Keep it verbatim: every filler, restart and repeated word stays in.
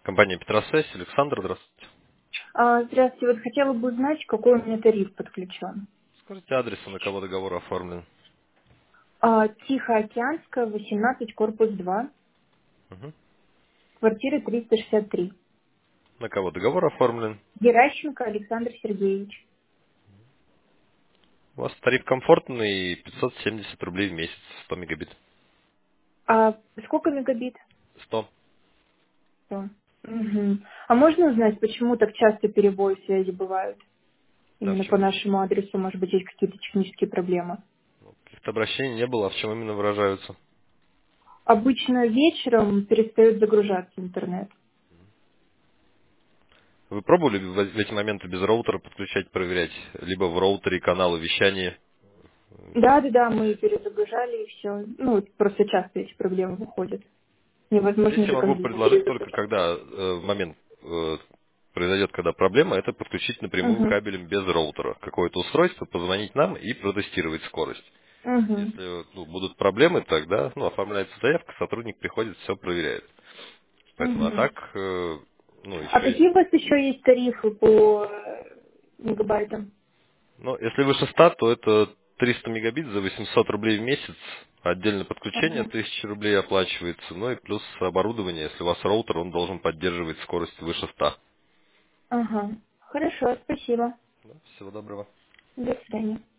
Компания Петросвязь, Александр, здравствуйте. А, Здравствуйте. Вот хотела бы узнать, какой у меня тариф подключен. Скажите адрес, на кого договор оформлен. А, Тихоокеанская, восемнадцать, корпус два, Мгм. квартира триста шестьдесят три. На кого договор оформлен. Геращенко Александр Сергеевич. У вас тариф комфортный, пятьсот семьдесят рублей в месяц, сто мегабит. А сколько мегабит? сто. Сто. Мгм. А можно узнать, почему так часто перебои связи бывают? Да, в Именно по чем? нашему адресу, может быть, есть какие-то технические проблемы. Каких-то обращений не было, а в чем именно выражаются? Обычно вечером перестает загружаться интернет. Вы пробовали в в эти моменты без роутера подключать, проверять? Либо в роутере каналы вещания? Да, да, да, мы перезагружали и все. Ну, просто часто эти проблемы выходят. Здесь Невозможно я же могу каждый день предложить только, перезагружать. когда э, в момент э, произойдет, когда проблема, это подключить напрямую Угу. кабелем без роутера. Какое-то устройство, позвонить нам и протестировать скорость. Угу. Если ну, будут проблемы, тогда ну, оформляется заявка, сотрудник приходит, все проверяет. Поэтому, а Угу. так, э, ну, А еще есть. какие у вас еще есть тарифы по э, мегабайтам? Ну, если выше ста, то это триста мегабит за восемьсот рублей в месяц. Отдельно подключение Ага. тысяча рублей оплачивается. Ну и плюс оборудование, если у вас роутер, он должен поддерживать скорость выше ста. Ага. Хорошо, спасибо. Да, всего доброго. До свидания.